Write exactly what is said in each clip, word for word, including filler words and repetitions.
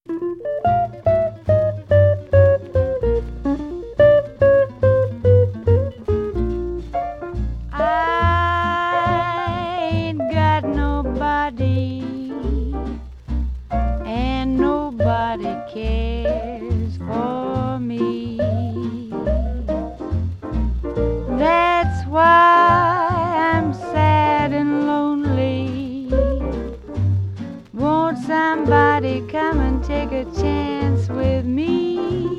I ain't got nobody, and nobody cares for me. That's why I'm sad and lonely. Won't somebody come and take a chance with me?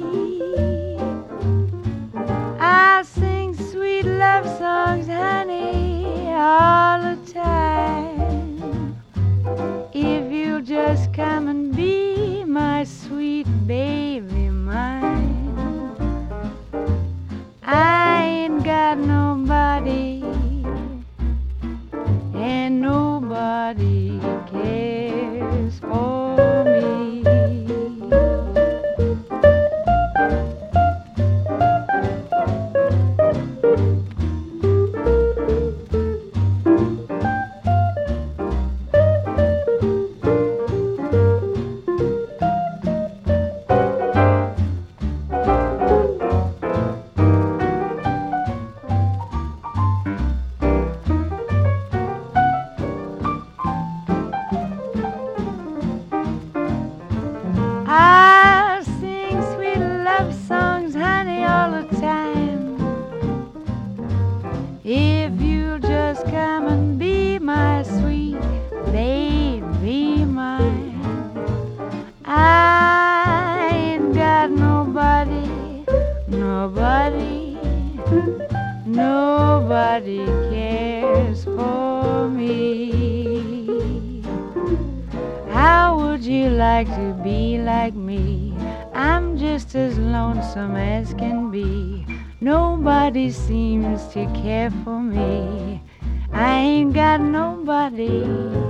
I'll sing sweet love songs, honey, all the time, if you'll just come and be my sweet baby mine. I ain't got nobody, and nobody cares for me. I'll sing sweet love songs, honey, all the time, if you'll just come and be my sweet baby mine. I ain't got nobody, nobody, nobody cares for me. How would you like to be like me? I'm just as lonesome as can be. Nobody seems to care for me. I ain't got nobody.